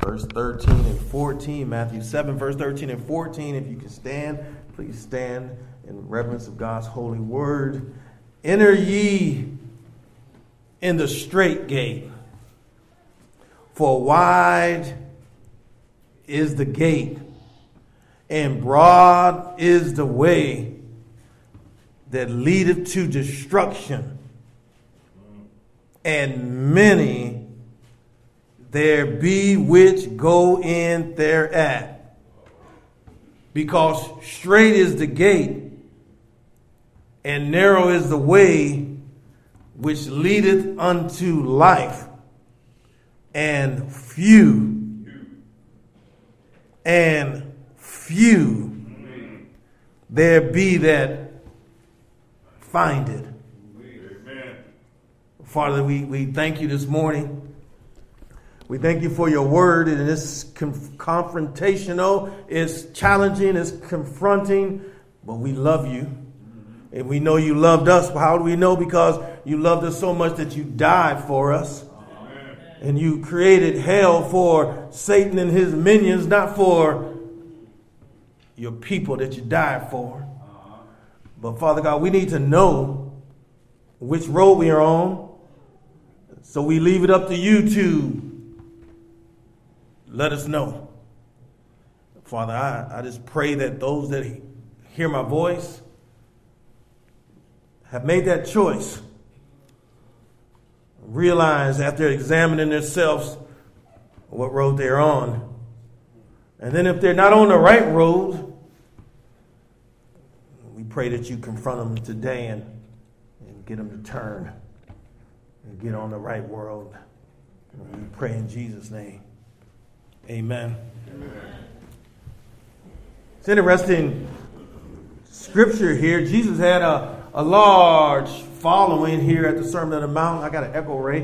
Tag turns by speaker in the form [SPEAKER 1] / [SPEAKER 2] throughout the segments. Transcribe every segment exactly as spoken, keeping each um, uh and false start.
[SPEAKER 1] verse thirteen and fourteen. Matthew seven, verse thirteen and fourteen. If you can stand, please stand in reverence of God's holy word. Enter ye in the strait gate, for wide is the gate, and broad is the way that leadeth to destruction, and many there be which go in thereat. Because straight is the gate, and narrow is the way which leadeth unto life, and few, and few there be that find it. Amen. Father, we, we thank you this morning. We thank you for your word, and it's conf- confrontational, it's challenging, it's confronting, but we love you. And we know you loved us. How do we know? Because you loved us so much that you died for us. Amen. And you created hell for Satan and his minions, not for your people that you died for. Uh-huh. But Father God, we need to know which road we are on. So we leave it up to you to let us know. Father, I, I just pray that those that hear my voice have made that choice. Realize after examining themselves what road they're on. And then if they're not on the right road, we pray that you confront them today and, and get them to turn and get on the right road. And we pray in Jesus' name. Amen. Amen. It's interesting scripture here. Jesus had a A large following here at the Sermon on the Mount. I got an echo, Ray.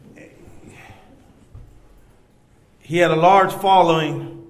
[SPEAKER 1] He had a large following.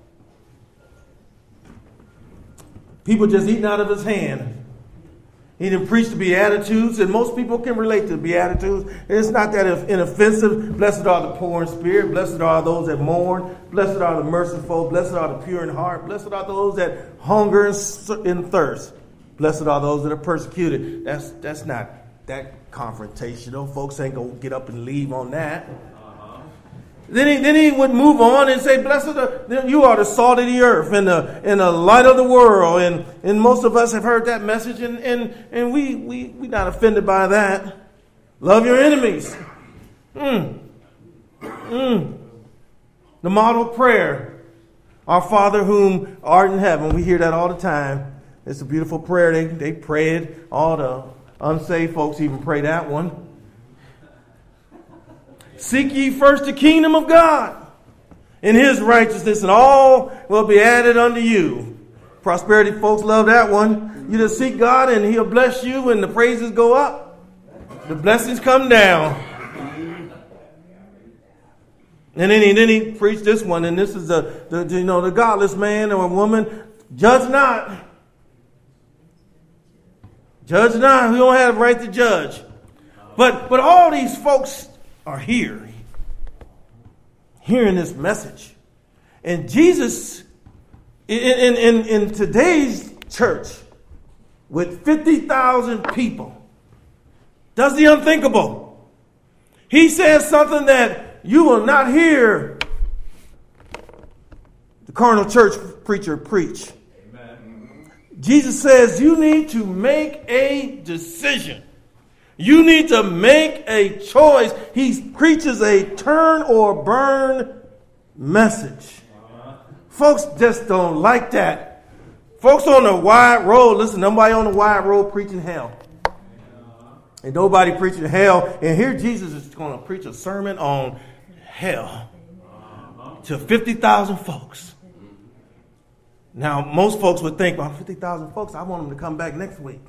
[SPEAKER 1] People just eating out of his hand. He didn't preach the Beatitudes, and most people can relate to the Beatitudes. It's not that inoffensive. Blessed are the poor in spirit. Blessed are those that mourn. Blessed are the merciful. Blessed are the pure in heart. Blessed are those that hunger and thirst. Blessed are those that are persecuted. That's that's not that confrontational. Folks ain't going to get up and leave on that. Uh-huh. Then he then he would move on and say, blessed are, you are the salt of the earth and the, and the light of the world. And, and most of us have heard that message, and, and, and we, we, we not offended by that. Love your enemies. Mm. Mm. The model prayer. Our Father whom art in heaven. We hear that all the time. It's a beautiful prayer. They, they pray it. All the unsaved folks even pray that one. Seek ye first the kingdom of God and his righteousness, and all will be added unto you. Prosperity folks love that one. You just seek God and he'll bless you when the praises go up. The blessings come down. And then he, then he preached this one, and this is the, the you know the godless man or woman. Judge not. Judge not. We don't have the right to judge. But but all these folks are here, hearing this message. And Jesus, in, in, in today's church, with fifty thousand people, does the unthinkable. He says something that you will not hear the carnal church preacher preach. Jesus says you need to make a decision. You need to make a choice. He preaches a turn or burn message. Uh-huh. Folks just don't like that. Folks on the wide road, listen, nobody on the wide road preaching hell. Uh-huh. And nobody preaching hell. And here Jesus is going to preach a sermon on hell uh-huh. to fifty thousand folks. Now, most folks would think, well, fifty thousand folks, I want them to come back next week.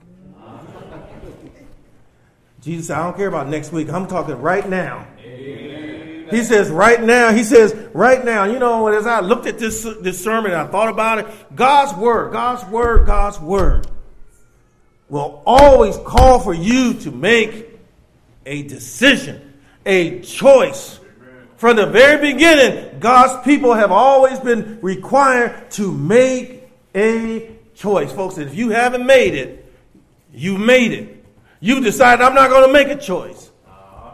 [SPEAKER 1] Jesus said, I don't care about next week. I'm talking right now. Amen. He says, right now. He says, right now. You know, as I looked at this, this sermon and I thought about it, God's word, God's word, God's word will always call for you to make a decision, a choice From the very beginning, God's people have always been required to make a choice. Folks, if you haven't made it, you made it. You decided, I'm not going to make a choice. Uh-huh.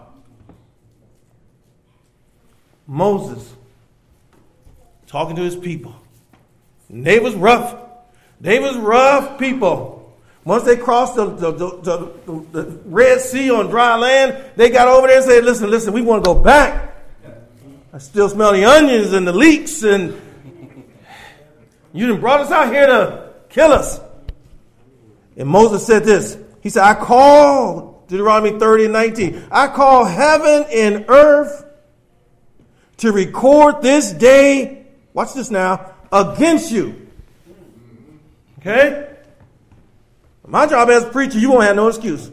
[SPEAKER 1] Moses, talking to his people. And they was rough. They was rough people. Once they crossed the, the, the, the, the Red Sea on dry land, they got over there and said, listen, listen, we want to go back. I still smell the onions and the leeks, and you done brought us out here to kill us. And Moses said this. He said, I call, Deuteronomy thirty and nineteen, I call heaven and earth to record this day, watch this now, against you. Okay? My job as a preacher, you won't have no excuse.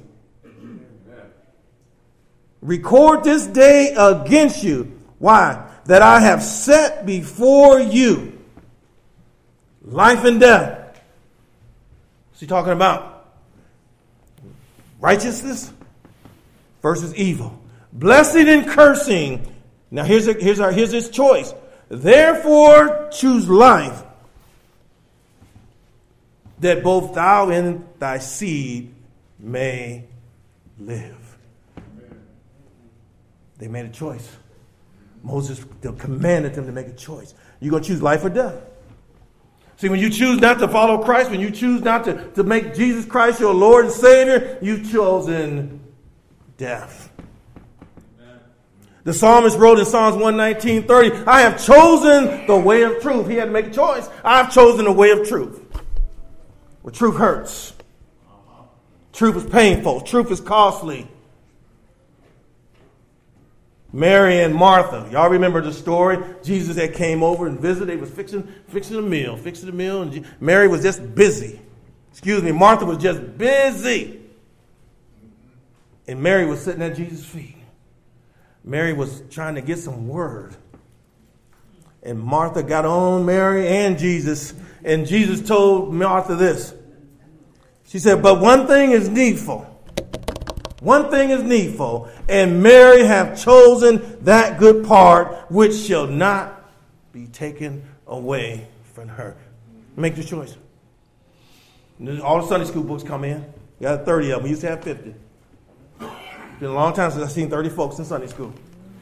[SPEAKER 1] Record this day against you. Why? That I have set before you life and death. What's he talking about? Righteousness versus evil. Blessing and cursing. Now here's a, here's our here's his choice. Therefore choose life, that both thou and thy seed may live. They made a choice. Moses commanded them to make a choice. You're going to choose life or death. See, when you choose not to follow Christ, when you choose not to, to make Jesus Christ your Lord and Savior, you've chosen death. Amen. The psalmist wrote in Psalms one nineteen thirty, I have chosen the way of truth. He had to make a choice. I've chosen the way of truth. Well, truth hurts. Uh-huh. Truth is painful. Truth is costly. Mary and Martha. Y'all remember the story? Jesus had came over and visited. They was fixing, fixing a meal, fixing a meal. And Mary was just busy. Excuse me, Martha was just busy. And Mary was sitting at Jesus' feet. Mary was trying to get some word. And Martha got on Mary and Jesus. And Jesus told Martha this. She said, but one thing is needful. One thing is needful, and Mary hath chosen that good part which shall not be taken away from her. Make the choice. All the Sunday school books come in. We got thirty of them. We used to have fifty. It's been a long time since I've seen thirty folks in Sunday school.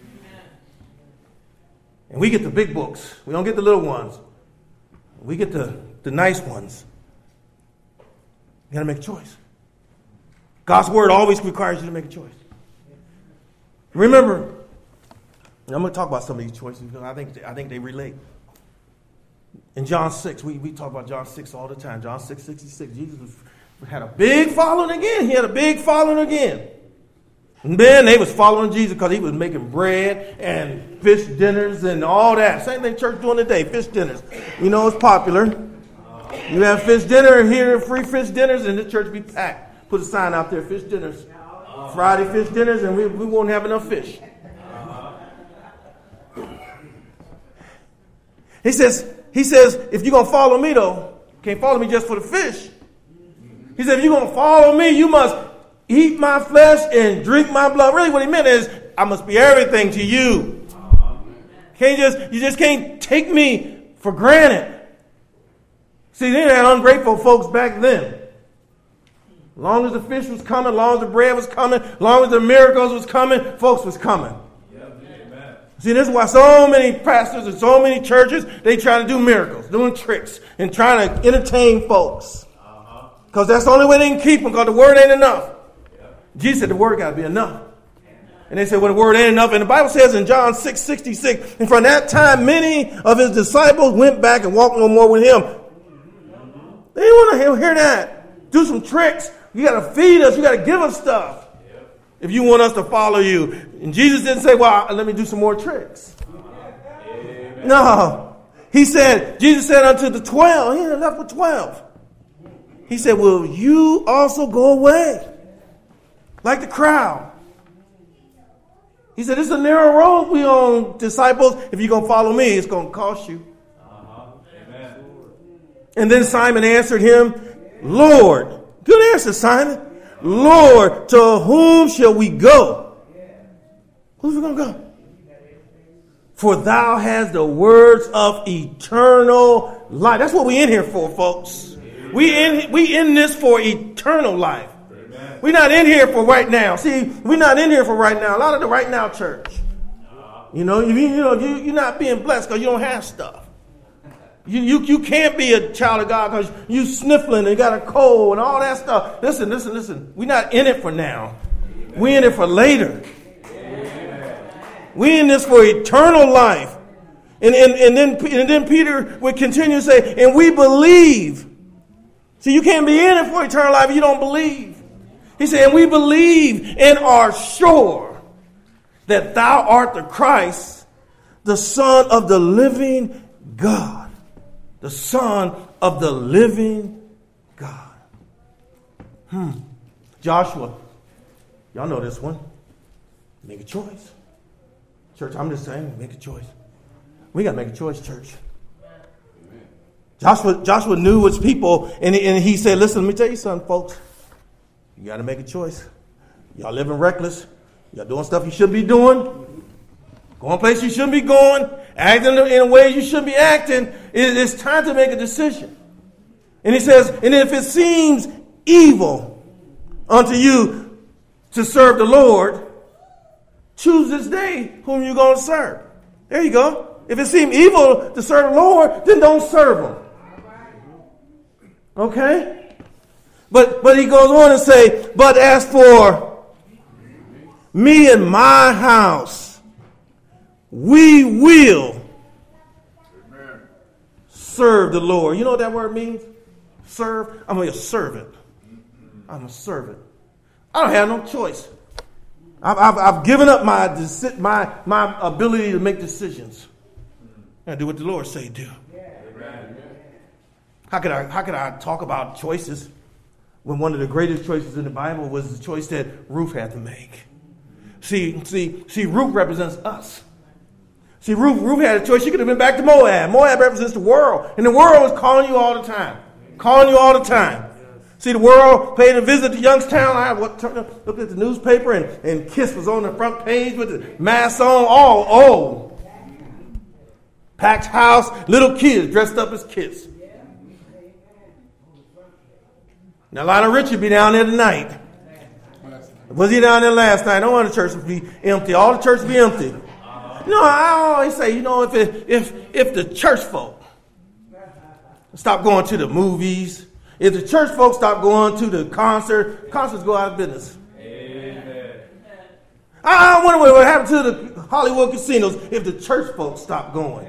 [SPEAKER 1] And we get the big books. We don't get the little ones. We get the, the nice ones. You got to make a choice. God's word always requires you to make a choice. Remember, and I'm going to talk about some of these choices because I think I think they relate. In John six, we, we talk about John six all the time. John six sixty-six, Jesus was, had a big following again. He had a big following again. And then they was following Jesus because he was making bread and fish dinners and all that. Same thing church doing today, fish dinners. You know, it's popular. You have fish dinner here, free fish dinners, and the church be packed. Put a sign out there, fish dinners. Friday fish dinners, and we, we won't have enough fish. He says, he says, if you're going to follow me, though, can't follow me just for the fish. He said, if you're going to follow me, you must eat my flesh and drink my blood. Really what he meant is, I must be everything to you. Can't just, you just can't take me for granted. See, they had ungrateful folks back then. As long as the fish was coming, as long as the bread was coming, as long as the miracles was coming, folks was coming. Yep. Amen. See, this is why so many pastors and so many churches, they try to do miracles, doing tricks, and trying to entertain folks. Because uh-huh. that's the only way they can keep them, because the word ain't enough. Yep. Jesus said the word got to be enough. And they said, well, the word ain't enough. And the Bible says in John six sixty-six, and from that time, many of his disciples went back and walked no more with him. They didn't want to hear that. Do some tricks. You got to feed us. You got to give us stuff. Yep. If you want us to follow you. And Jesus didn't say, well, let me do some more tricks. Amen. No. He said, Jesus said unto the twelve, he left with twelve. He said, will you also go away? Like the crowd. He said, it's a narrow road we on, disciples. If you're going to follow me, it's going to cost you. Uh-huh. Amen. And then Simon answered him, Lord. Good answer, Simon. Lord, to whom shall we go? Who's we going to go? For thou hast the words of eternal life. That's what we in here for, folks. We in we in this for eternal life. Amen. We're not in here for right now. See, we're not in here for right now. A lot of the right now church. You know, you, you know, you, you're not being blessed because you don't have stuff. You, you you can't be a child of God because you sniffling and got a cold and all that stuff. Listen, listen, listen. We're not in it for now. We're in it for later. We're in this for eternal life. And, and, and, then, and then Peter would continue to say, and we believe. See, you can't be in it for eternal life if you don't believe. He said, and we believe and are sure that thou art the Christ, the Son of the living God. The Son of the living God. Hmm. Joshua. Y'all know this one. Make a choice. Church, I'm just saying, make a choice. We got to make a choice, church. Amen. Joshua Joshua knew his people, and he, and he said, listen, let me tell you something, folks. You got to make a choice. Y'all living reckless. Y'all doing stuff you shouldn't be doing. Going places you shouldn't be going. Acting in a way you shouldn't be acting. It, it's time to make a decision. And he says, and if it seems evil unto you to serve the Lord, choose this day whom you're going to serve. There you go. If it seems evil to serve the Lord, then don't serve him. Okay? But but he goes on and say, but as for me and my house, we will serve the Lord. You know what that word means? Serve. I'm a servant. I'm a servant. I don't have no choice. I've, I've, I've given up my, my, my ability to make decisions. I do what the Lord say do. How could I, how could I talk about choices when one of the greatest choices in the Bible was the choice that Ruth had to make? See, see, see, Ruth represents us. See, Ruth, Ruth had a choice. She could have been back to Moab. Moab represents the world. And the world is calling you all the time. Calling you all the time. See, the world paid a visit to Youngstown. I looked at the newspaper, and, and Kiss was on the front page with the mask on. All old. Packed house, little kids dressed up as Kiss. Now, Lionel Richie be down there tonight. Was he down there last night? No wonder the church would be empty. All the church would be empty. You know, I always say, you know, if it, if if the church folk stop going to the movies, if the church folks stop going to the concert, concerts go out of business. Amen. I wonder what would happen to the Hollywood casinos if the church folks stop going.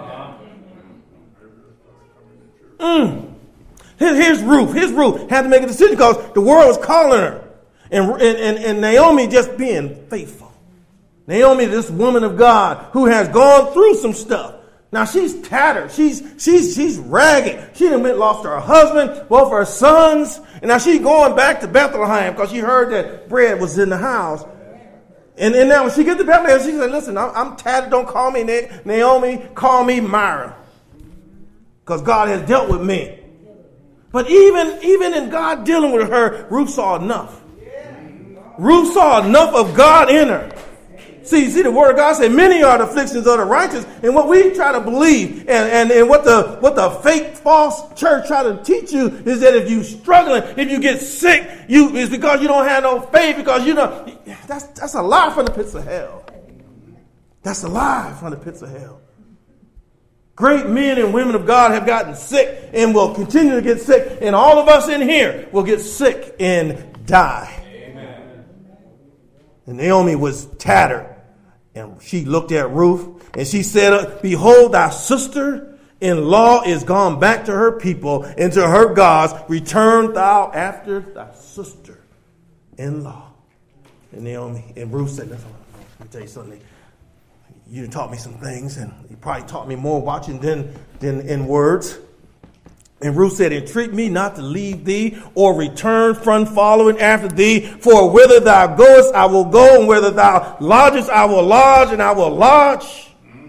[SPEAKER 1] Mm. Here's Ruth. Here's Ruth. Had to make a decision because the world was calling her. And, and, and Naomi just being faithful. Naomi, this woman of God who has gone through some stuff. Now she's tattered. She's she's she's ragged. She done lost her husband, both her sons, and now she's going back to Bethlehem because she heard that bread was in the house. And, and now when she gets to Bethlehem, she said, "Listen, I'm, I'm tattered. Don't call me Naomi. Call me Myra, because God has dealt with me." But even even in God dealing with her, Ruth saw enough. Ruth saw enough of God in her. See, see, the word of God said, many are the afflictions of the righteous. And what we try to believe and, and, and what the what the fake false church try to teach you is that if you're struggling, if you get sick, you it's because you don't have no faith, because you know that's that's a lie from the pits of hell. That's a lie from the pits of hell. Great men and women of God have gotten sick and will continue to get sick. And all of us in here will get sick and die. Amen. And Naomi was tattered. And she looked at Ruth and she said, "Behold, thy sister-in-law is gone back to her people and to her gods. Return thou after thy sister-in-law." And Naomi and Ruth said, "Let me tell you something. You taught me some things, and you probably taught me more watching than, than in words." And Ruth said, "Entreat me not to leave thee or return from following after thee. For whither thou goest, I will go, and whither thou lodgest, I will lodge, and I will lodge.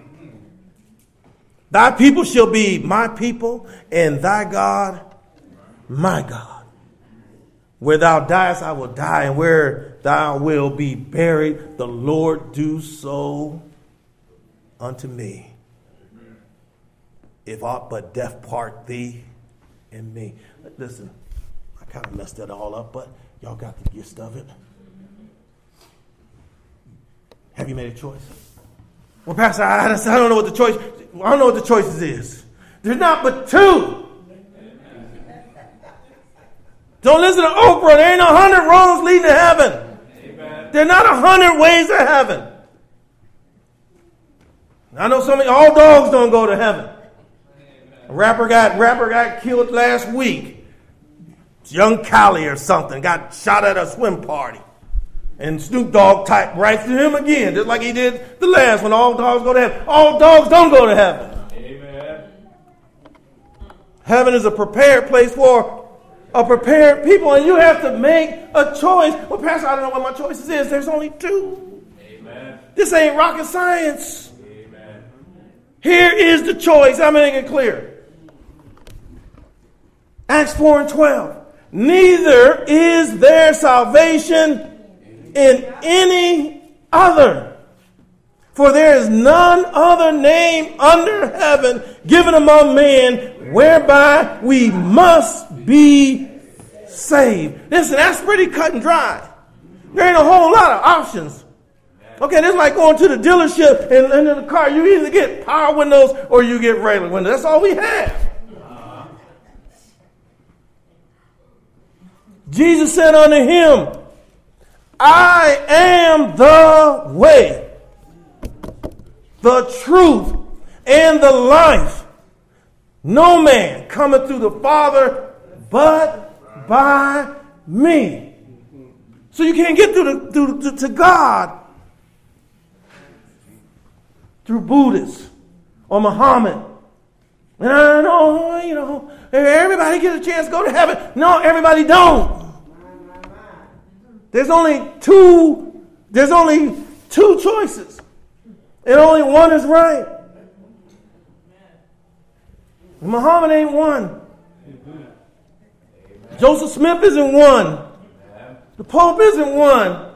[SPEAKER 1] Thy people shall be my people, and thy God, my God. Where thou diest, I will die, and where thou wilt be buried, the Lord do so unto me, if aught but death part thee and me. Listen, I kind of messed that all up, but y'all got the gist of it. Have you made a choice? Well, Pastor, I, I don't know what the choice. I don't know what the choices is. There's not but two. Don't listen to Oprah. There ain't a hundred roads leading to heaven. Amen. There are not a hundred ways to heaven. I know some of you, all dogs don't go to heaven. A rapper got rapper got killed last week. Young Cali or something got shot at a swim party. And Snoop Dogg typed right to him again, just like he did the last one. All dogs go to heaven. All dogs don't go to heaven. Amen. Heaven is a prepared place for a prepared people, and you have to make a choice. Well, Pastor, I don't know what my choices is. There's only two. Amen. This ain't rocket science. Amen. Here is the choice. I'm making it clear. Acts four and twelve. Neither is there salvation in any other, for there is none other name under heaven given among men whereby we must be saved. Listen, that's pretty cut and dry. There ain't a whole lot of options. Okay, that's like going to the dealership and, and in the car, you either get power windows or you get regular windows. That's all we have. Jesus said unto him, I am the way, the truth, and the life. No man cometh to the Father but by me. So you can't get to, the, to, to, to God through Buddhists or Muhammad. And I know, you know, everybody gets a chance to go to heaven. No, everybody don't. There's only two, there's only two choices. And only one is right. Muhammad ain't one. Joseph Smith isn't one. The Pope isn't one.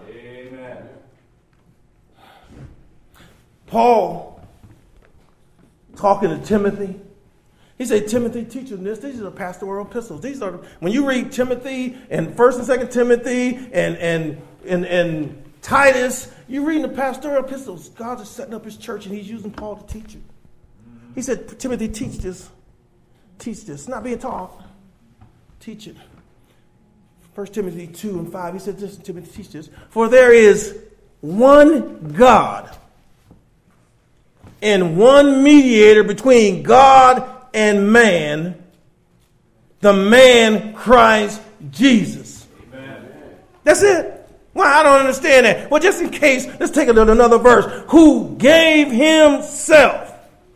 [SPEAKER 1] Paul, talking to Timothy, he said, Timothy, teach them this. These are the pastoral epistles. These are, when you read Timothy and First and Second Timothy and and and, and Titus, you're reading the pastoral epistles. God is setting up his church and he's using Paul to teach it. He said, Timothy, teach this. Teach this. It's not being taught. Teach it. First Timothy two and five, he said, listen, Timothy, teach this. For there is one God and one mediator between God and man, the man Christ Jesus. Amen. That's it. Well, I don't understand that. Well, just in case, let's take it to another verse. Who gave himself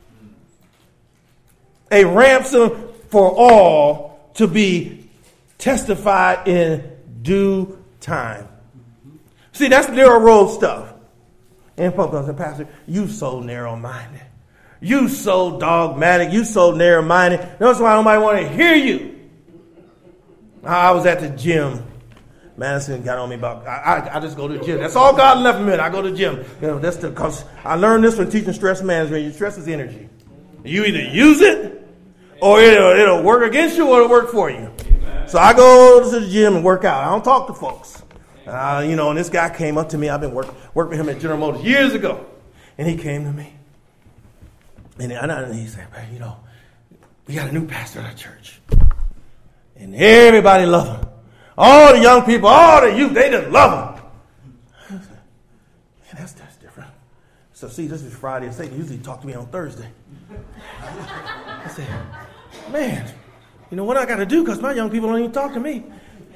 [SPEAKER 1] a ransom for all to be testified in due time. See, that's narrow road stuff. And folks say, Pastor, you so narrow-minded. You so dogmatic. You so narrow-minded. That's why nobody want to hear you. I was at the gym. Madison got on me about, I, I, I just go to the gym. That's all God left me. I go to the gym. You know, that's the, cause I learned this from teaching stress management. Your stress is energy. You either use it or it'll, it'll work against you or it'll work for you. So I go to the gym and work out. I don't talk to folks. Uh, you know, and this guy came up to me. I've been working work with him at General Motors years ago. And he came to me. And, and he said, you know, we got a new pastor at our church. And everybody love him. All the young people, all the youth, they just love him. I said, man, that's, that's different. So see, this is Friday. And Satan usually talk to me on Thursday. I said, man, you know what I got to do? Because my young people don't even talk to me.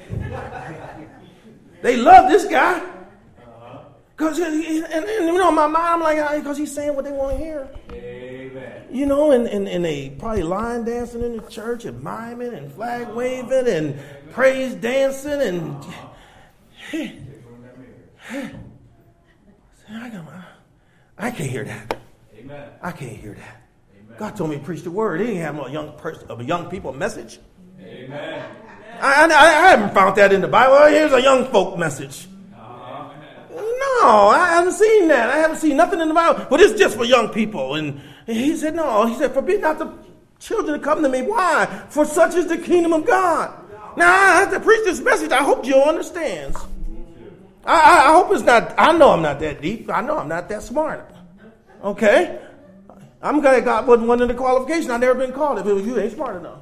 [SPEAKER 1] They love this guy. Because, and, and, and, you know, in my mind, I'm like, because he's saying what they want to hear. Amen. You know, and, and, and they probably line dancing in the church and miming and flag waving and praise dancing and... Hey, hey. I, I can't hear that. Amen. I can't hear that. Amen. God told me to preach the word. He didn't have a young person, of a young people message. Amen. I, I, I haven't found that in the Bible. Here's a young folk message. No, no, I haven't seen that. I haven't seen nothing in the Bible. But it's just for young people. And he said, no. He said, forbid not the children to come to me. Why? For such is the kingdom of God. Now, I have to preach this message. I hope Joe understands. I, I, I hope it's not, I know I'm not that deep. I know I'm not that smart. Okay? I'm glad God wasn't one of the qualifications. I've never been called it, but you ain't smart enough.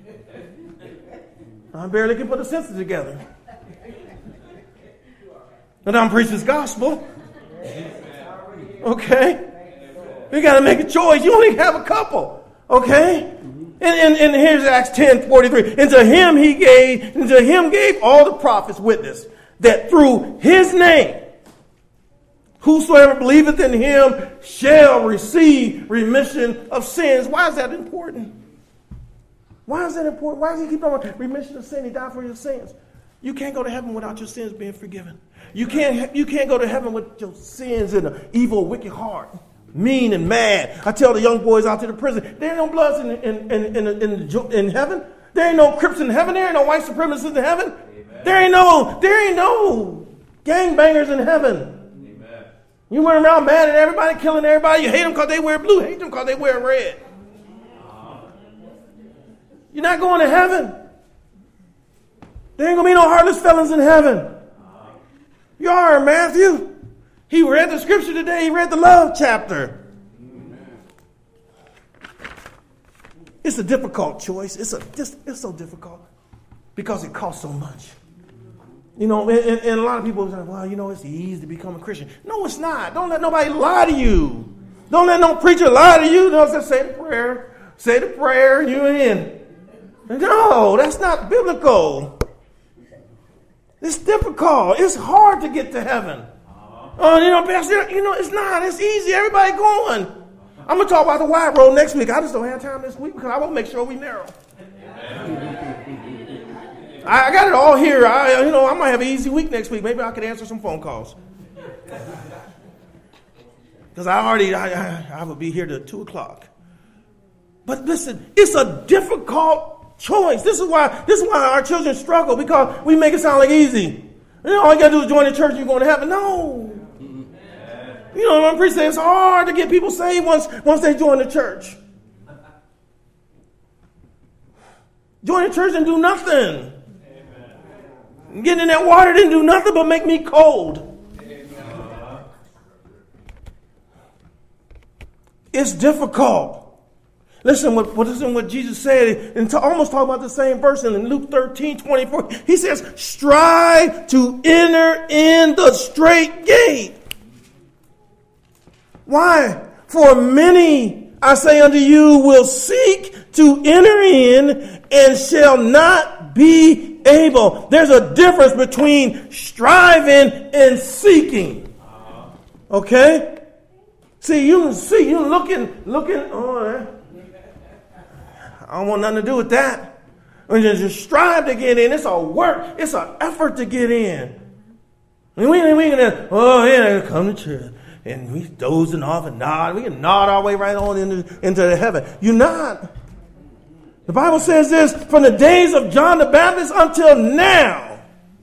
[SPEAKER 1] I barely can put a sentence together. And I'm preaching this gospel. Okay? You got to make a choice. You only have a couple. Okay? And, and, and here's Acts ten forty-three. And to him he gave, and to him gave all the prophets witness that through his name, whosoever believeth in him shall receive remission of sins. Why is that important? Why is that important? Why does he keep on remission of sin? He died for your sins. You can't go to heaven without your sins being forgiven. You can't, you can't go to heaven with your sins in an evil, wicked heart. Mean and mad. I tell the young boys out to the prison, there ain't no bloods in, in, in, in, in, in heaven. There ain't no Crips in heaven. There ain't no white supremacists in heaven. Amen. There ain't no, there ain't no gangbangers in heaven. Amen. You went around mad at everybody, killing everybody. You hate them because they wear blue. Hate them because they wear red. You're not going to heaven. There ain't going to be no heartless felons in heaven. You are, Matthew. He read the scripture today. He read the love chapter. It's a difficult choice. It's a it's, it's so difficult because it costs so much. You know, and, and a lot of people say, well, you know, it's easy to become a Christian. No, it's not. Don't let nobody lie to you. Don't let no preacher lie to you. Don't just say the prayer. Say the prayer and you're in. No, that's not biblical. It's difficult. It's hard to get to heaven. Oh, you know, Pastor, you know, it's not. It's easy. Everybody going. I'm going to talk about the wide road next week. I just don't have time this week because I want to make sure we narrow. I, I got it all here. I, you know, I might have an easy week next week. Maybe I could answer some phone calls. Because I already, I, I, I will be here till two o'clock. But listen, it's a difficult choice. This is why, this is why our children struggle, because we make it sound like easy. You know, all you got to do is join the church and you're going to heaven. No. You know, I'm preaching, it's hard to get people saved once, once they join the church. Join the church and do nothing. Amen. Getting in that water didn't do nothing but make me cold. Amen. It's difficult. Listen what, listen what Jesus said, and to almost talk about the same verse in Luke thirteen twenty-four. He says, strive to enter in the straight gate. Why? For many, I say unto you, will seek to enter in and shall not be able. There's a difference between striving and seeking. Okay? See, you see, you looking, looking, oh, I don't want nothing to do with that. When you just strive to get in, it's a work, it's an effort to get in. And we ain't gonna, oh yeah, come to church. And we dozing off and nod. We can nod our way right on into, into the heaven. You're not. The Bible says this, from the days of John the Baptist until now.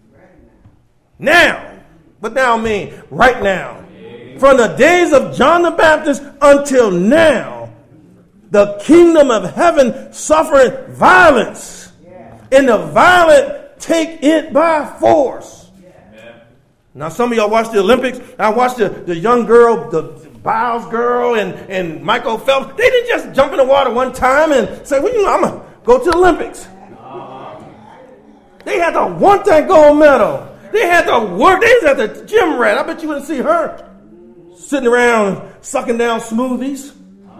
[SPEAKER 1] Now. What now mean? Right now. From the days of John the Baptist until now, the kingdom of heaven suffered violence. And the violent take it by force. Now, some of y'all watch the Olympics. I watched the, the young girl, the Biles girl, and, and Michael Phelps. They didn't just jump in the water one time and say, well, you know, I'm going to go to the Olympics. They had to want that gold medal. They had to work. They was at the gym rat. I bet you wouldn't see her sitting around sucking down smoothies.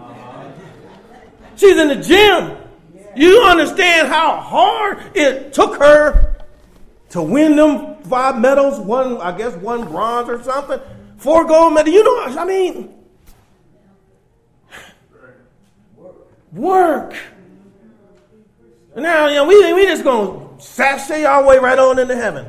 [SPEAKER 1] She's in the gym. You understand how hard it took her to win them five medals, one, I guess, one bronze or something, four gold medals. You know, I mean, work. And now, you know, we, we just going to sashay our way right on into heaven.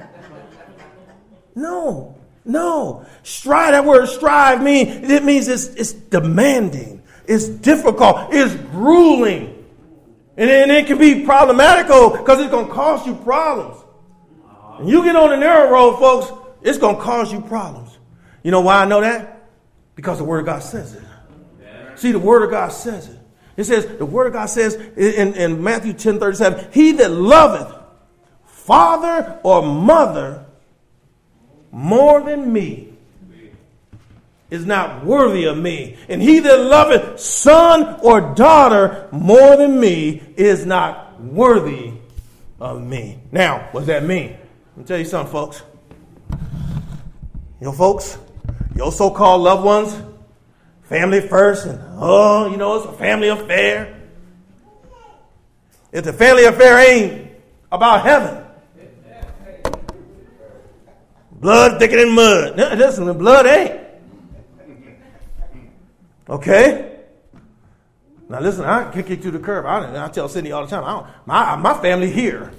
[SPEAKER 1] No, no. Strive, that word strive means, it means it's, it's demanding. It's difficult. It's grueling. And, and it can be problematical because it's going to cost you problems. And you get on the narrow road, folks, it's going to cause you problems. You know why I know that? Because the Word of God says it. Yeah. See, the Word of God says it. It says, the Word of God says in, in Matthew ten thirty-seven, he that loveth father or mother more than me is not worthy of me. And he that loveth son or daughter more than me is not worthy of me. Now, what does that mean? Let me tell you something, folks. Your folks, your so-called loved ones, family first, and oh, you know, it's a family affair. If the family affair ain't about heaven, blood thicker than mud. Listen, the blood ain't. Okay? Now listen, I kick you to the curb. I, I tell Cindy all the time, I don't, my, my family here.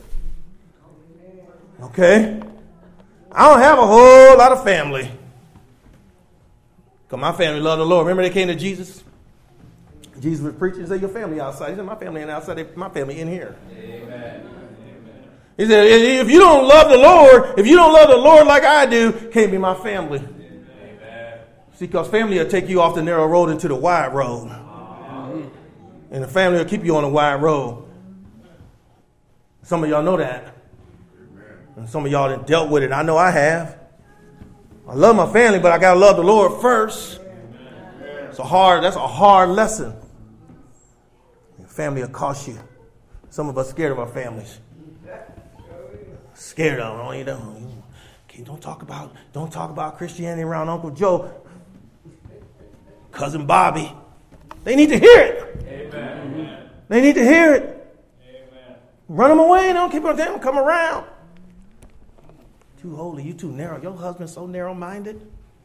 [SPEAKER 1] Okay? I don't have a whole lot of family. Because my family loved the Lord. Remember they came to Jesus? Jesus was preaching and said, your family outside. He said, my family ain't outside. My family in here. Amen. He said, if you don't love the Lord, if you don't love the Lord like I do, can't be my family. Amen. See, because family will take you off the narrow road into the wide road. Uh-huh. And the family will keep you on the wide road. Some of y'all know that. And some of y'all have dealt with it. I know I have. I love my family, but I got to love the Lord first. Amen. It's a hard, that's a hard lesson. Your family will cost you. Some of us scared of our families. Scared of them. You know, okay, don't talk about, don't talk about Christianity around Uncle Joe, Cousin Bobby. They need to hear it. Amen. They need to hear it. Amen. Run them away. Don't keep on them. Come around. Too holy. You too narrow. Your husband's so narrow-minded.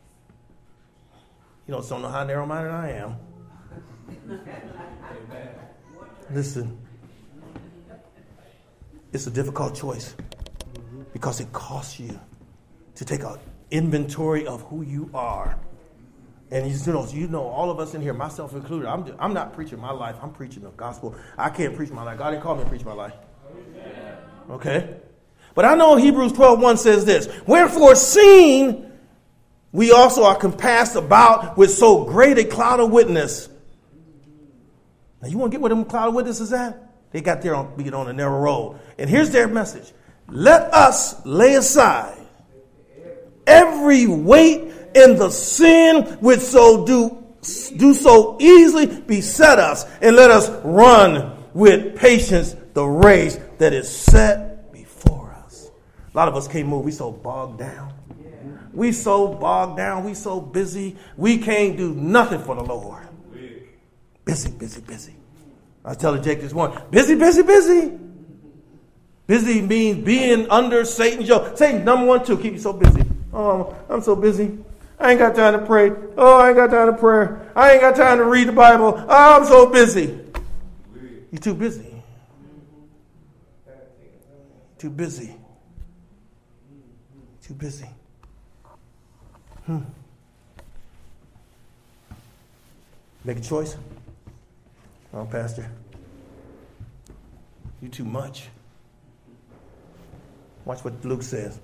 [SPEAKER 1] You don't, don't know how narrow-minded I am. Amen. Listen. It's a difficult choice. Because it costs you to take an inventory of who you are. And you know, you know, all of us in here, myself included, I'm, I'm not preaching my life. I'm preaching the gospel. I can't preach my life. God didn't call me to preach my life. Okay? But I know Hebrews twelve one says this. Wherefore, seeing we also are compassed about with so great a cloud of witness. Now, you want to get where them cloud of witnesses at? They got there on, being on a narrow road. And here's their message. Let us lay aside every weight and the sin which so do, do so easily beset us, and let us run with patience the race that is set before us. A lot of us can't move. We so bogged down. We so bogged down. We so busy. We can't do nothing for the Lord. Busy, busy, busy. I was telling Jake this morning, busy, busy, busy. Busy means being under Satan's yoke. Satan's number one, two, keep you so busy. Oh, I'm so busy. I ain't got time to pray. Oh, I ain't got time to pray. I ain't got time to read the Bible. Oh, I'm so busy. You're too busy. Too busy. Too busy. Hmm. Make a choice? Oh, Pastor. You too much. Watch what Luke says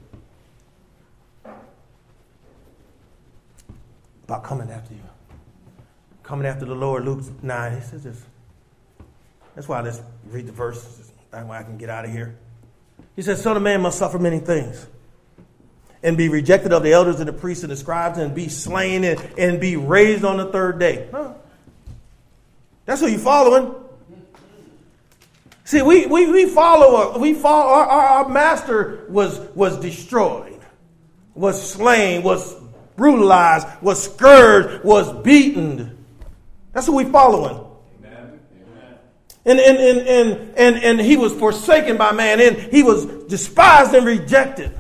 [SPEAKER 1] about coming after you. Coming after the Lord, Luke nine. He says this. That's why let's read the verse. That way I can get out of here. He says, Son of Man must suffer many things and be rejected of the elders and the priests and the scribes and be slain and, and be raised on the third day. Huh? That's who you're following. See, we, we, we follow, we follow our, our, our master was, was destroyed, was slain, was brutalized, was scourged, was beaten. That's who we following. Amen. Amen. And, and, and, and, and, and he was forsaken by man, and he was despised and rejected.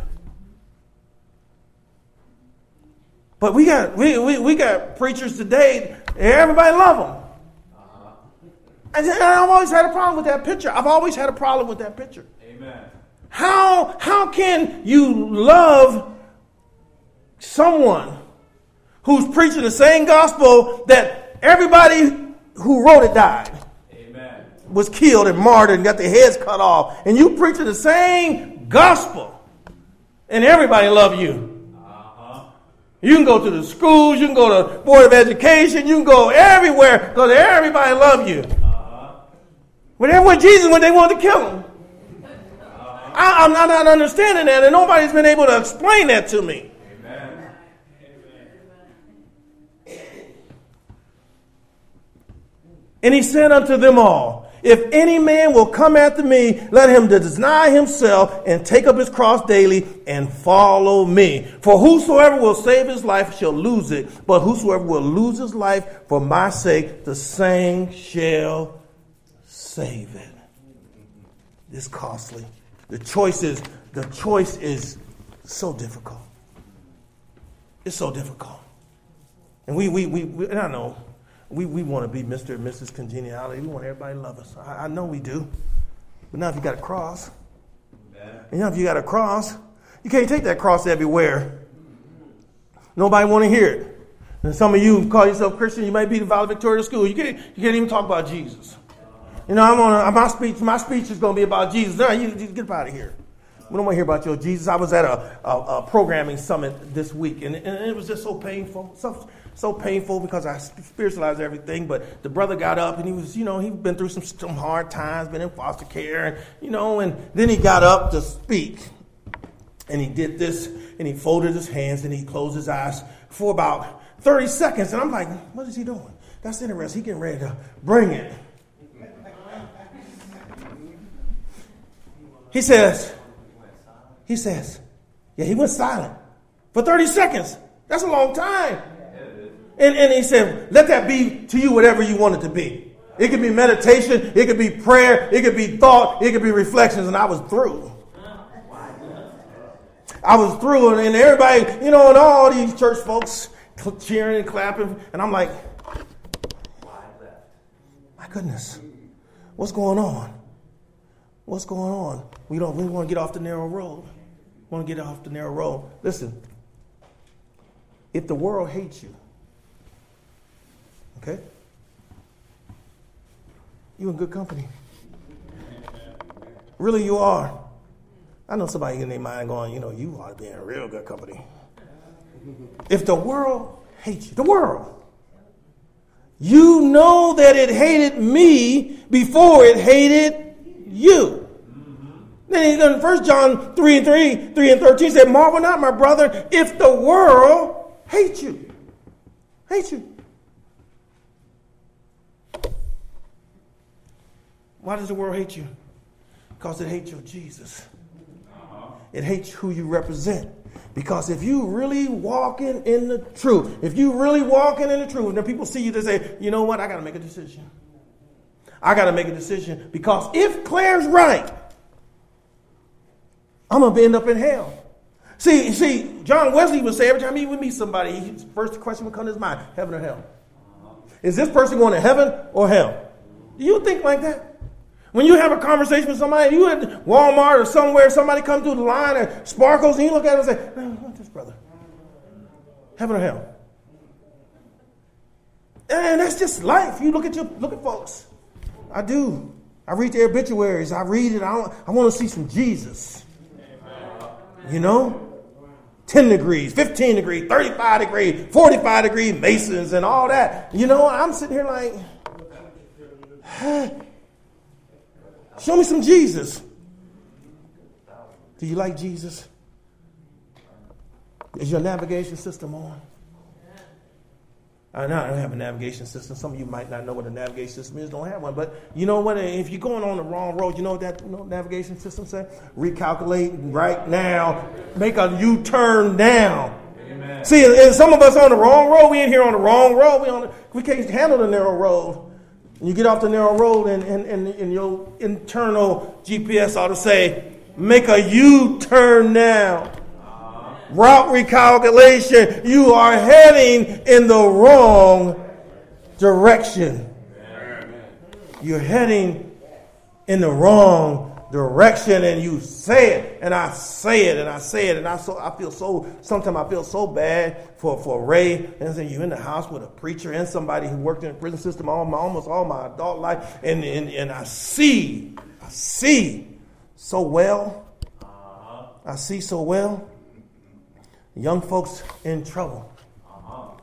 [SPEAKER 1] But we got, we, we, we got preachers today, everybody love them. And I've always had a problem with that picture. I've always had a problem with that picture. Amen. How, how can you love someone who's preaching the same gospel that everybody who wrote it died? Amen. Was killed and martyred and got their heads cut off. And you preaching the same gospel and everybody love you. Uh-huh. You can go to the schools, you can go to Board of Education, you can go everywhere because everybody love you. Uh-huh. But then when Jesus, when they wanted to kill him, uh-huh. I, I'm not, not understanding that, and nobody's been able to explain that to me. Amen. And he said unto them all, if any man will come after me, let him deny himself and take up his cross daily and follow me. For whosoever will save his life shall lose it, but whosoever will lose his life for my sake, the same shall save it. It's costly. The choice is, the choice is so difficult. It's so difficult. And we, we, we, we and I know, We we want to be Mister and Missus Congeniality. We want everybody to love us. I, I know we do. But now if you got a cross, and now if you got a cross, you can't take that cross everywhere. Nobody want to hear it. And some of you call yourself Christian, you might be the valedictorian of school. You can't, you can't even talk about Jesus. You know, I'm on a, my speech. My speech is going to be about Jesus. No, you, you get out of here. We don't want to hear about your Jesus. I was at a, a, a programming summit this week, and, and it was just so painful. So, so painful because I spiritualized everything. But the brother got up, and he was, you know, he'd been through some, some hard times, been in foster care, and, you know, and then he got up to speak. And he did this, and he folded his hands, and he closed his eyes for about thirty seconds. And I'm like, what is he doing? That's interesting. He getting ready to bring it. He says, he says, yeah, he went silent for thirty seconds. That's a long time. And, and he said, let that be to you whatever you want it to be. It could be meditation. It could be prayer. It could be thought. It could be reflections. And I was through. I was through. And, and everybody, you know, and all these church folks cheering and clapping. And I'm like, my goodness, what's going on? What's going on? We don't really want to get off the narrow road. We want to get off the narrow road. Listen, if the world hates you, okay, you in good company. Really, you are. I know somebody in their mind going, you know, you ought to be in real good company. If the world hates you, the world, you know that it hated me before it hated you. Then in First John three and three, three and thirteen said, marvel not, my brother, if the world hates you. Hates you. Why does the world hate you? Because it hates your Jesus. Uh-huh. It hates who you represent. Because if you really walking in the truth, if you really walking in the truth, and then people see you, they say, you know what, I got to make a decision. I got to make a decision because if Claire's right, I'm going to end up in hell. See, see, John Wesley would say every time he would meet somebody, his first question would come to his mind, heaven or hell? Is this person going to heaven or hell? Do you think like that? When you have a conversation with somebody, you at Walmart or somewhere, somebody comes through the line and sparkles, and you look at him and say, man, what's this, brother? Heaven or hell? And that's just life. You look at your, look at folks. I do. I read their obituaries. I read it. I, I want to see some Jesus. You know? ten degrees, fifteen degrees, thirty-five degrees, forty-five degree Masons and all that. You know, I'm sitting here like, huh. Show me some Jesus. Do you like Jesus? Is your navigation system on? I don't have a navigation system. Some of you might not know what a navigation system is. Don't have one. But you know what? If you're going on the wrong road, you know what that you know, navigation system says? Recalculate right now. Make a U-turn now. Amen. See, and some of us on the wrong road. We in here on the wrong road. We on the, we can't handle the narrow road. And you get off the narrow road and, and, and, and your internal G P S ought to say, make a U-turn now. Uh-huh. Route recalculation. You are heading in the wrong direction. Amen. You're heading in the wrong direction, and you say it, and I say it, and I say it, and I so I feel so. Sometimes I feel so bad for, for Ray. And say you're in the house with a preacher and somebody who worked in the prison system all my almost all my adult life, and and, and I see, I see so well. Uh-huh. I see so well. Young folks in trouble.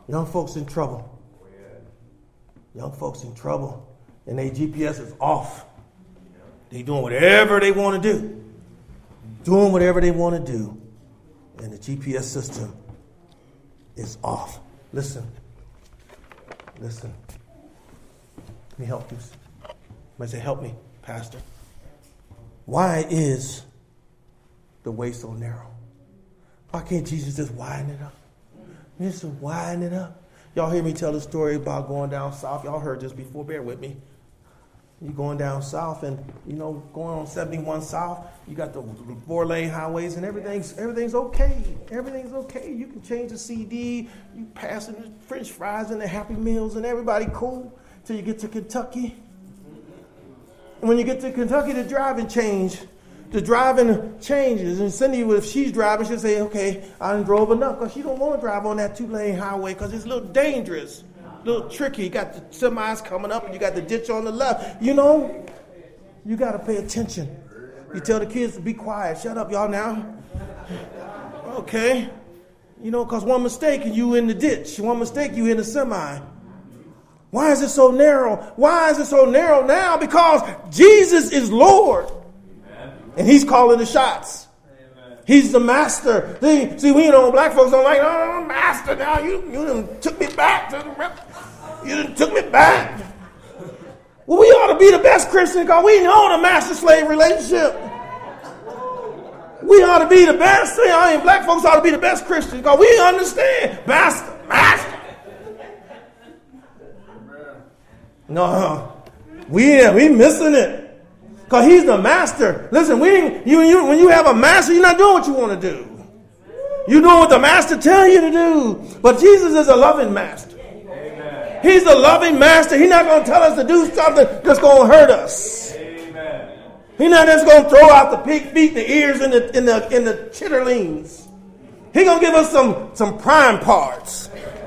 [SPEAKER 1] Young folks in trouble. Young folks in trouble. And their G P S is off. They doing whatever they want to do. Doing whatever they want to do. And the G P S system is off. Listen. Listen. Let me help you. I say, help me, Pastor. Why is the way so narrow? Why can't Jesus just widen it up? Just widen it up. Y'all hear me tell the story about going down south. Y'all heard this before. Bear with me. You going down south, and you know, going on seventy-one South, you got the four-lane highways, and everything's everything's okay. Everything's okay. You can change the C D. You passing the French fries and the Happy Meals, and everybody cool till you get to Kentucky. And when you get to Kentucky, the driving change. The driving changes. And Cindy, if she's driving, she'll say, okay, I done drove enough, because she don't want to drive on that two-lane highway because it's a little dangerous, a little tricky. You got the semis coming up and you got the ditch on the left. You know, you got to pay attention. You tell the kids to be quiet. Shut up, y'all, now. Okay. You know, because one mistake and you in the ditch. One mistake, you in the semi. Why is it so narrow? Why is it so narrow now? Because Jesus is Lord. Amen. And he's calling the shots. Amen. He's the master. See, see, we know black folks don't like, oh, master, now you, you done took me back. To the, you done took me back. Well, we ought to be the best Christian because we know the master-slave relationship. We ought to be the best. See, I mean, black folks ought to be the best Christians because we understand. Master, master. No, we we missing it, cause he's the master. Listen, we you, you when you have a master, you're not doing what you want to do. You're doing what the master tell you to do. But Jesus is a loving master. Amen. He's a loving master. He's not going to tell us to do something that's going to hurt us. Amen. He's not just going to throw out the pig feet, the ears, and the in the in the chitterlings. He's going to give us some some prime parts.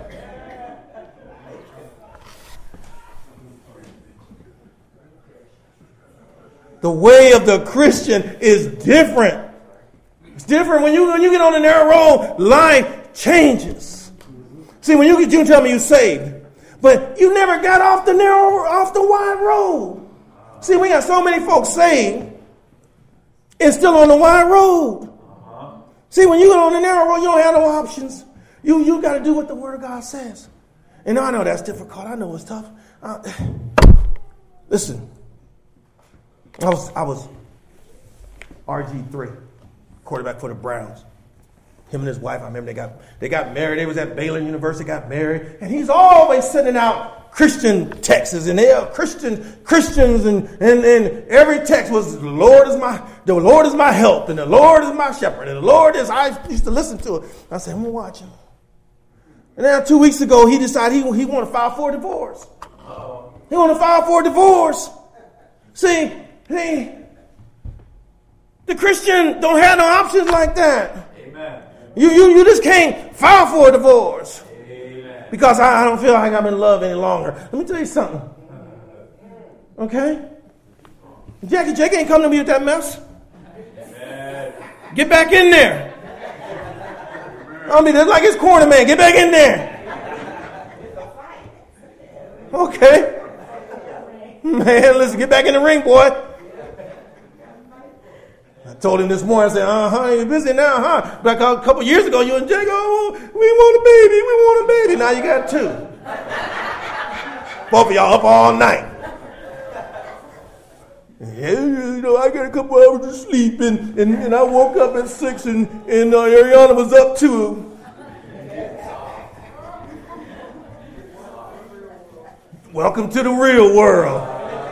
[SPEAKER 1] The way of the Christian is different. It's different when you when you get on the narrow road. Life changes. See, when you get you tell me you saved, but you never got off the narrow off the wide road. See, we got so many folks saved and still on the wide road. See, when you get on the narrow road, you don't have no options. You you got to do what the Word of God says. And I know that's difficult. I know it's tough. Uh, listen. I was I was R G three, quarterback for the Browns. Him and his wife, I remember they got they got married. They was at Baylor University, got married, and he's always sending out Christian texts, and they are Christian Christians, and, and and every text was the Lord is my the Lord is my help, and the Lord is my shepherd, and the Lord is. I used to listen to it. I said, I'm gonna watch him. And now two weeks ago, he decided he he want to file for a divorce. He want to file for a divorce. See. See, the Christian don't have no options like that. Amen. You, you, you just can't file for a divorce. Amen. Because I, I don't feel like I'm in love any longer. Let me tell you something. Okay? Jackie, Jackie ain't coming to me with that mess. Amen. Get back in there. I mean, it's like it's corner man. Get back in there. Okay. Man, listen, get back in the ring, boy. I told him this morning, I said, uh-huh, you're busy now, huh? Back a couple years ago, you and Jake, oh, we want a baby, we want a baby. Now you got two. Both of y'all up all night. Yeah, you know, I got a couple hours of sleep, and, and, and I woke up at six, and, and uh, Ariana was up too. Welcome to the real world.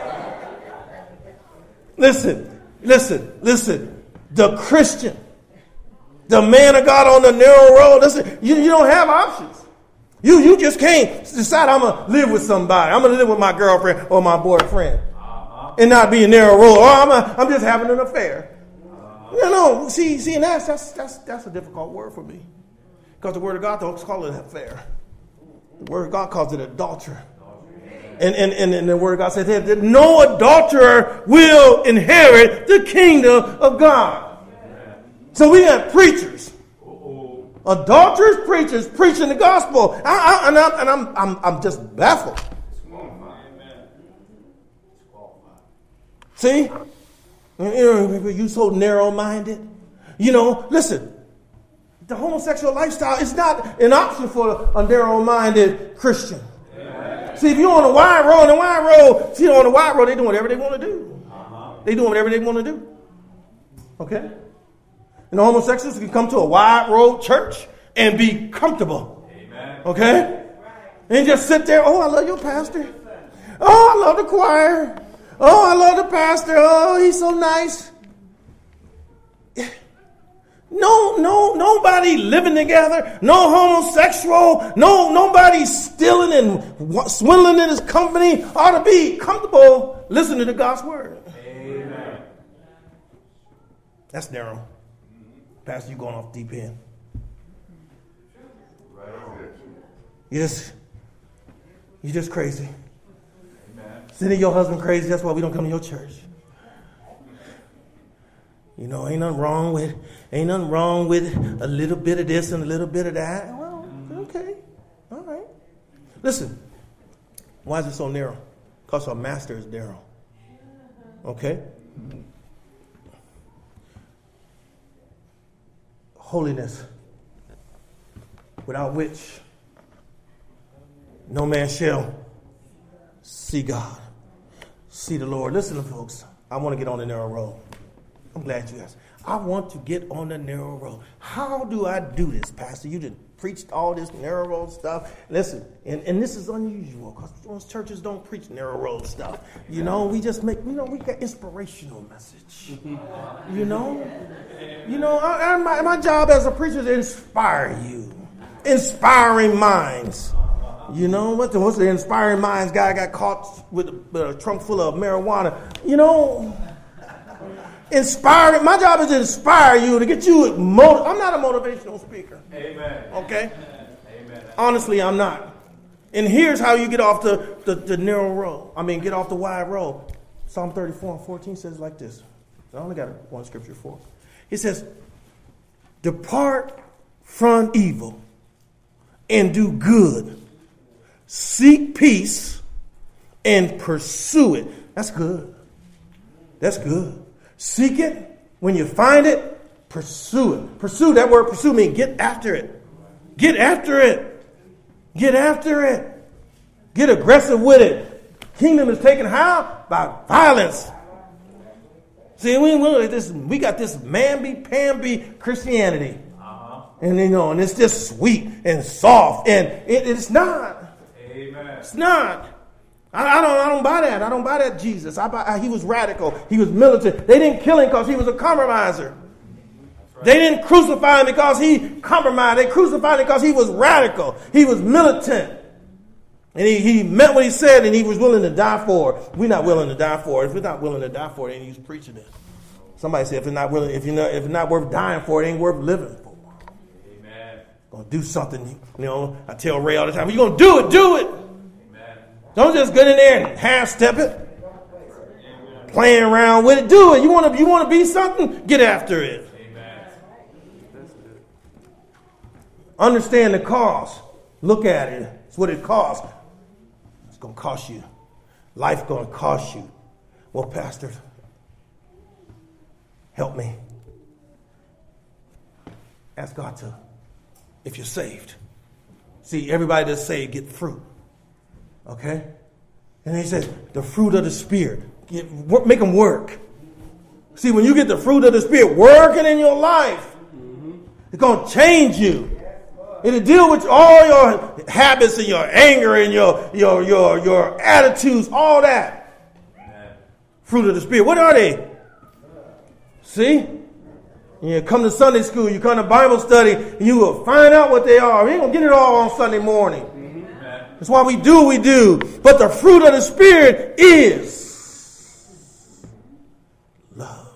[SPEAKER 1] Listen, listen, listen. The Christian, the man of God on the narrow road, listen, you, you don't have options. You you just can't decide I'm going to live with somebody. I'm going to live with my girlfriend or my boyfriend uh-huh. and not be a narrow road. Or I'm, a, I'm just having an affair. Uh-huh. You know, see, see, and that's, that's, that's, that's a difficult word for me. Because the Word of God don't call it an affair. The Word of God calls it adultery. And, and, and, and the Word of God says that no adulterer will inherit the kingdom of God. So we got preachers Adulterous preachers preaching the gospel. I, I, and I'm, and I'm, I'm, I'm just baffled. See? You so narrow-minded. You know, listen. The homosexual lifestyle is not an option for a narrow-minded Christian. Amen. See, if you're on the wide road, on the wide road, see, on the wide road, they're doing whatever they want to do. Uh-huh. They're doing whatever they want to do. Okay? And the homosexuals can come to a wide road church and be comfortable. Amen. Okay? And just sit there. Oh, I love your pastor. Oh, I love the choir. Oh, I love the pastor. Oh, he's so nice. No, no, nobody living together. No homosexual. No, nobody stealing and swindling in his company ought to be comfortable listening to God's word. Amen. That's narrow. Pastor, you going off deep end. You just, you're just crazy. Amen. Sending your husband crazy. That's why we don't come to your church. You know, ain't nothing wrong with, ain't nothing wrong with a little bit of this and a little bit of that. Well, okay, all right. Listen, why is it so narrow? Because our master is narrow. Okay. Holiness, without which no man shall see God, see the Lord. Listen, folks, I want to get on the narrow road. I'm glad you asked. I want to get on the narrow road. How do I do this, Pastor? You done preached all this narrow road stuff. Listen, and, and this is unusual because most churches don't preach narrow road stuff. You know, we just make, you know, we got inspirational message. You know? You know, I, I, my, my job as a preacher is to inspire you. Inspiring minds. You know, what the, what's the inspiring minds guy got caught with a, with a trunk full of marijuana? You know, inspiring. My job is to inspire you, to get you. Motiv- I'm not a motivational speaker. Amen. Okay? Amen. Honestly, I'm not. And here's how you get off the, the, the narrow road. I mean, get off the wide road. Psalm thirty-four and fourteen says like this. I only got one scripture for it. It says, depart from evil and do good. Seek peace and pursue it. That's good. That's good. Seek it. When you find it, pursue it. Pursue, that word pursue means get after it. Get after it. Get after it. Get aggressive with it. Kingdom is taken how? By violence. See, we, we, this, we got this mamby-pamby Christianity. Uh-huh. And you know, and it's just sweet and soft. And it, it's not. Amen. It's not. I, I don't. I don't buy that. I don't buy that Jesus. I buy. I, he was radical. He was militant. They didn't kill him because he was a compromiser. Right. They didn't crucify him because he compromised. They crucified him because he was radical. He was militant, and he, he meant what he said, and he was willing to die for it. We're not willing to die for it. If we're not willing to die for it, ain't he's preaching it. Somebody said, if it's not willing, if you're not, if it's not worth dying for, it ain't worth living for. Amen. Gonna do something. You know, I tell Ray all the time, if you're gonna do it, do it. Don't just get in there and half-step it. Amen. Playing around with it. Do it. You want to you want to be something? Get after it. Amen. Understand the cost. Look at it. It's what it costs. It's going to cost you. Life going to cost you. Well, Pastor, help me. Ask God to, if you're saved. See, everybody that's saved get fruit. Okay? And he says, the fruit of the Spirit. Get, work, make them work. See, when you get the fruit of the Spirit working in your life, mm-hmm. it's going to change you. It'll deal with all your habits and your anger and your, your, your, your attitudes, all that. Amen. Fruit of the Spirit. What are they? See? You come to Sunday school, you come to Bible study, and you will find out what they are. We ain't going to get it all on Sunday morning. That's why we do what we do. But the fruit of the Spirit is love.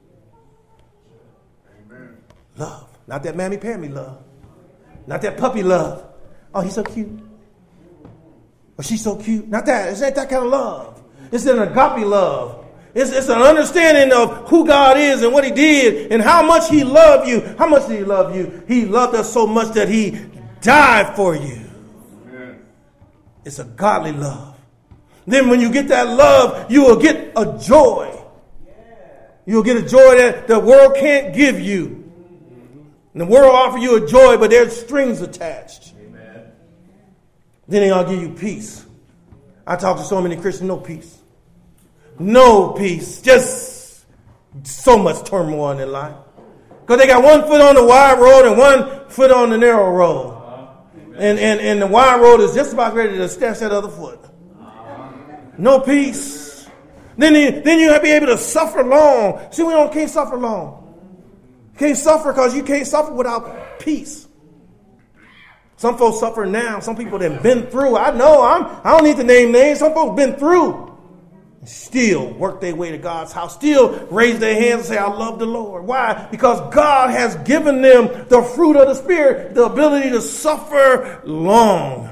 [SPEAKER 1] Amen. Love. Not that mammy-pammy love. Not that puppy love. Oh, he's so cute. Or she's so cute. Not that. It's not that kind of love. It's an agape love. It's, it's an understanding of who God is and what he did and how much he loved you. How much did he love you? He loved us so much that he died for you. Amen. It's a godly love. Then when you get that love, you will get a joy. You'll get a joy that the world can't give you. And the world offers you a joy, but there's strings attached. Amen. Then I'll give you peace. I talk to so many Christians, no peace. No peace. Just so much turmoil in their life. Because they got one foot on the wide road and one foot on the narrow road. Uh-huh. And, and, and the wide road is just about ready to snatch that other foot. Uh-huh. No peace. Then you, then you have to be able to suffer long. See, we don't can't suffer long. Can't suffer because you can't suffer without peace. Some folks suffer now. Some people that have been through. I know. I'm, I don't need to name names. Some folks been through. Still work their way to God's house. Still raise their hands and say, I love the Lord. Why? Because God has given them the fruit of the Spirit, the ability to suffer long.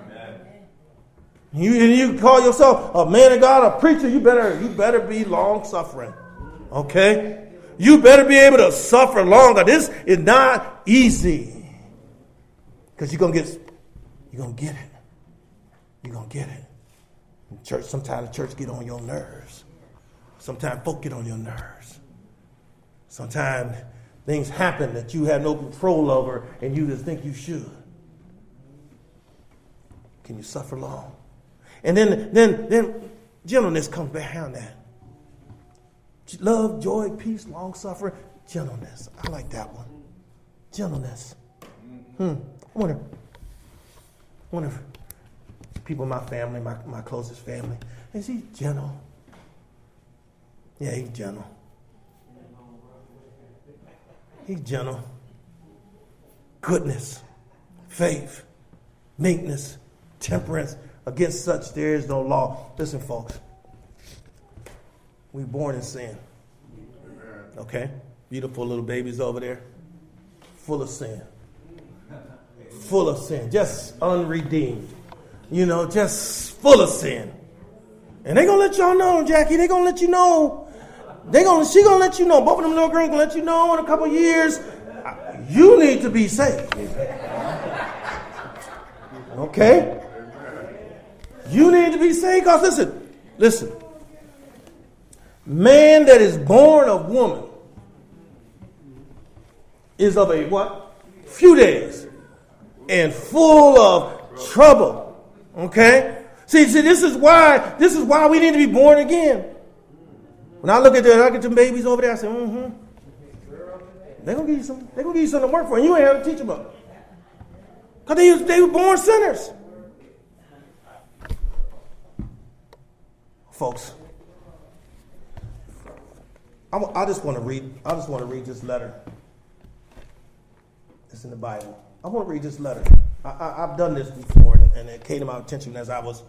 [SPEAKER 1] You, you call yourself a man of God, a preacher, you better, you better be long suffering. Okay? You better be able to suffer longer. This is not easy. Because you're gonna get you're gonna get it. You're gonna get it. In church, sometimes the church get on your nerves. Sometimes folk get on your nerves. Sometimes things happen that you have no control over and you just think you should. Can you suffer long? And then, then, then gentleness comes behind that. Love, joy, peace, long suffering, gentleness. I like that one. Gentleness. Hmm. I wonder, I wonder if people in my family, my, my closest family, is he gentle? Yeah, he's gentle. He's gentle. Goodness, faith, meekness, temperance. Against such there is no law. Listen, folks. We're born in sin. Okay? Beautiful little babies over there. Full of sin. Full of sin. Just unredeemed. You know, just full of sin. And they're going to let y'all know, Jackie. They're going to let you know. They're gonna, she going to let you know. Both of them little girls going to let you know in a couple of years. You need to be saved. Okay? You need to be saved because listen, listen. Man that is born of woman is of a what? Few days and full of trouble. Okay? See, see, this is why this is why we need to be born again. When I look at the, I look at them babies over there, I say, mm-hmm. They're gonna give you some, they're gonna give you something to work for, and you ain't have to teach them about. Because they, they were born sinners. Folks, I, I just want to read. I just want to read this letter. It's in the Bible. I want to read this letter. I, I, I've done this before, and, and it came to my attention as I was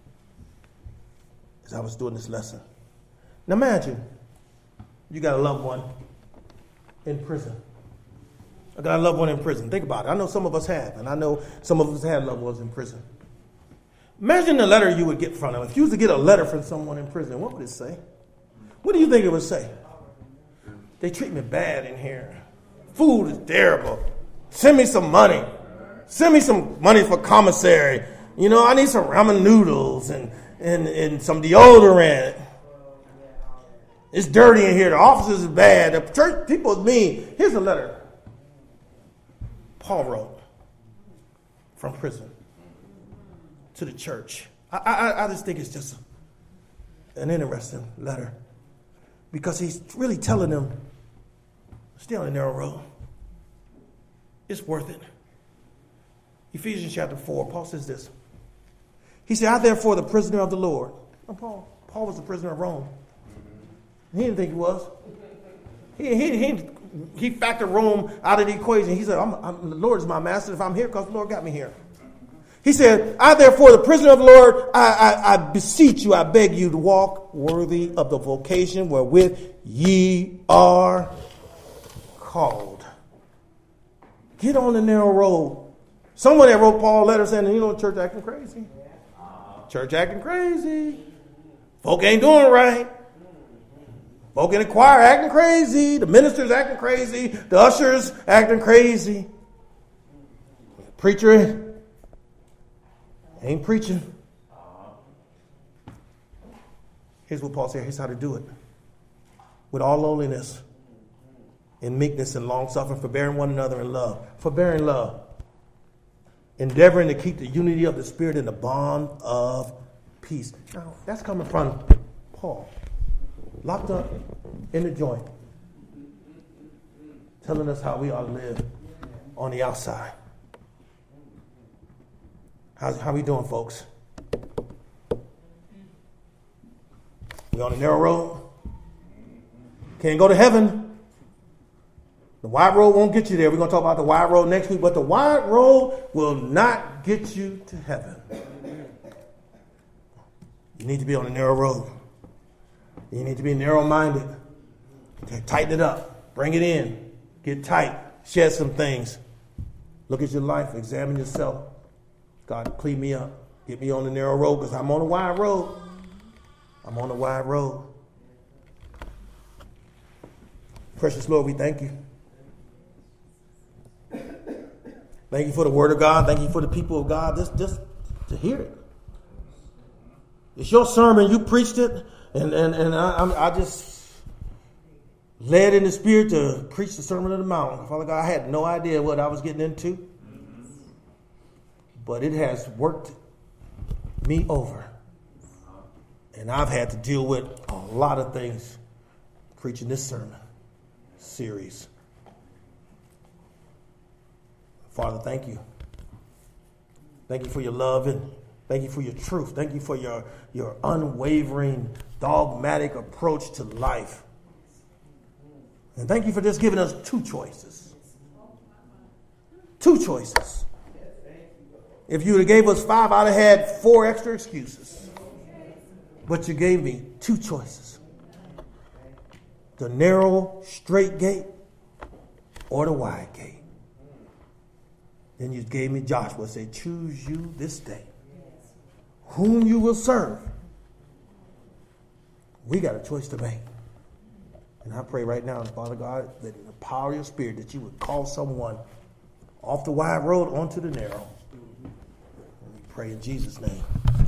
[SPEAKER 1] as I was doing this lesson. Now, imagine you got a loved one in prison. I got a loved one in prison. Think about it. I know some of us have, and I know some of us have loved ones in prison. Imagine the letter you would get from them. If you was to get a letter from someone in prison, what would it say? What do you think it would say? They treat me bad in here. Food is terrible. Send me some money. Send me some money for commissary. You know, I need some ramen noodles and, and, and some deodorant. It's dirty in here. The offices is bad. The church people is mean. Here's a letter Paul wrote from prison to the church. I, I, I just think it's just an interesting letter because he's really telling them, stay on the narrow road. It's worth it. Ephesians chapter four, Paul says this. He said, I therefore the prisoner of the Lord. Oh, Paul, Paul was the prisoner of Rome. He didn't think he was. He, he, he, he factored Rome out of the equation. He said, I'm, I'm, the Lord is my master if I'm here because the Lord got me here. He said, I therefore, the prisoner of the Lord, I, I, I beseech you, I beg you to walk worthy of the vocation wherewith ye are called. Get on the narrow road. Someone that wrote Paul a letter saying, you know, church acting crazy. Church acting crazy. Folk ain't doing right. Folk in the choir acting crazy. The ministers acting crazy. The ushers acting crazy. Preacher ain't preaching. Here's what Paul said. Here's how to do it. With all lowliness, in meekness and long-suffering, forbearing one another in love. Forbearing love. Endeavoring to keep the unity of the Spirit in the bond of peace. Now, that's coming from Paul. Locked up in the joint. Telling us how we ought to live on the outside. How's, how we doing, folks? We on the narrow road? Can't go to heaven. The wide road won't get you there. We're going to talk about the wide road next week. But the wide road will not get you to heaven. You need to be on the narrow road. You need to be narrow-minded. Okay, tighten it up. Bring it in. Get tight. Shed some things. Look at your life. Examine yourself. God, clean me up. Get me on the narrow road because I'm on the wide road. I'm on the wide road. Precious Lord, we thank you. Thank you for the word of God. Thank you for the people of God. Just, just to hear it. It's your sermon. You preached it. And and, and I, I just led in the Spirit to preach the Sermon on the Mount. Father God, I had no idea what I was getting into. But it has worked me over. And I've had to deal with a lot of things preaching this sermon series. Father, thank you. Thank you for your love and thank you for your truth. Thank you for your, your unwavering, dogmatic approach to life. And thank you for just giving us two choices. Two choices. If you would have gave us five, I'd have had four extra excuses. But you gave me two choices. The narrow, straight gate or the wide gate. Then you gave me Joshua. Say, choose you this day whom you will serve. We got a choice to make. And I pray right now, Father God, that in the power of your Spirit, that you would call someone off the wide road onto the narrow. And we pray in Jesus' name.